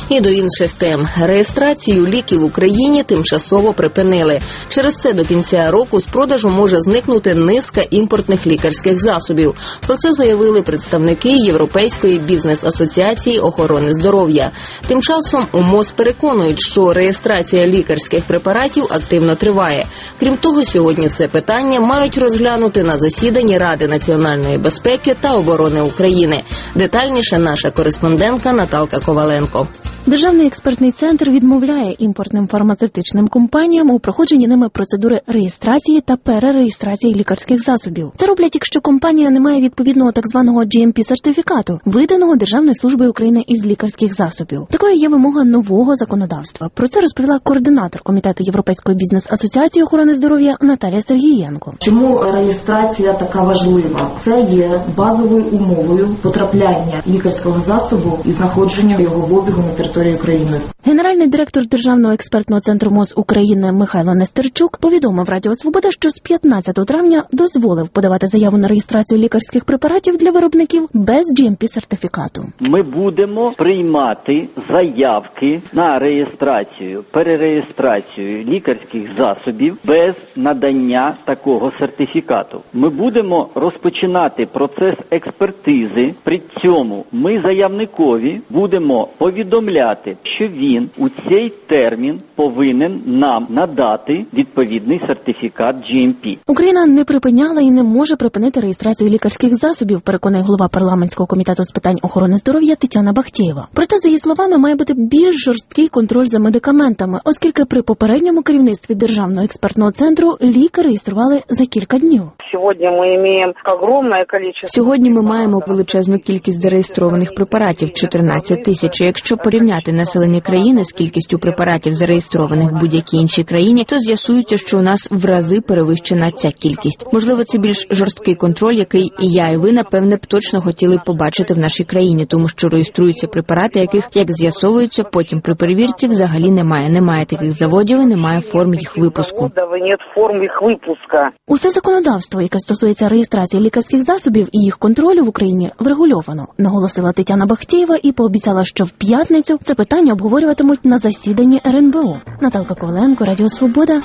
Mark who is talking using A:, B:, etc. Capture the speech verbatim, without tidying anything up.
A: І до інших тем. Реєстрацію ліків в Україні тимчасово припинили. Через це до кінця року з продажу може зникнути низка імпортних лікарських засобів. Про це заявили представники Європейської бізнес-асоціації охорони здоров'я. Тим часом у МОЗ переконують, що реєстрація лікарських препаратів активно триває. Крім того, сьогодні це питання мають розглянути на засіданні Ради національної безпеки та оборони України. Детальніше наша кореспондентка Наталка Коваленко.
B: Державний експертний центр відмовляє імпортним фармацевтичним компаніям у проходженні ними процедури реєстрації та перереєстрації лікарських засобів. Це роблять, якщо компанія не має відповідного так званого джі ем пі-сертифікату, виданого Державною службою України із лікарських засобів. Такою є вимога нового законодавства. Про це розповіла координатор Комітету Європейської бізнес-асоціації охорони здоров'я Наталія Сергієнко.
C: Чому реєстрація така важлива? Це є базовою умовою потрапляння лікарського засобу і знаходження його в обігу на території України.
B: Генеральний директор Державного експертного центру МОЗ України Михайло Нестерчук повідомив Радіо Свобода, що з п'ятнадцятого травня дозволив подавати заяву на реєстрацію лікарських препаратів для виробників без джі ем пі-сертифікату.
D: Ми будемо приймати заявки на реєстрацію, перереєстрацію лікарських засобів без надання такого сертифікату. Ми будемо розпочинати процес експертизи, при цьому ми заявникові будемо повідомляти, що він у цей термін повинен нам надати відповідний сертифікат джі ем пі.
B: Україна не припиняла і не може припинити реєстрацію лікарських засобів, переконує голова парламентського комітету з питань охорони здоров'я Тетяна Бахтєєва. Проте, за її словами, має бути більш жорсткий контроль за медикаментами, оскільки при попередньому керівництві Державного експертного центру ліки реєстрували за кілька днів.
E: Сьогодні ми маємо величезну кількість зареєстрованих препаратів – чотирнадцять тисяч. Якщо порівняти населення країни з кількістю препаратів, зареєстрованих в будь-якій іншій країні, то з'ясується, що у нас в рази перевищена ця кількість. Можливо, це більш жорсткий контроль, який і я, і ви, напевне, б точно хотіли побачити в нашій країні, тому що реєструються препарати, яких, як з'ясовується, потім при перевірці взагалі немає. Немає таких заводів і немає форм їх випуску.
B: Усе законодавство, яке стосується реєстрації лікарських засобів і їх контролю в Україні, врегульовано, наголосила Тетяна Бахтєєва і пообіцяла, що в п'ятницю це питання обговорюватимуть на засіданні ер ен бе о. Наталка Коваленко, Радіо Свобода.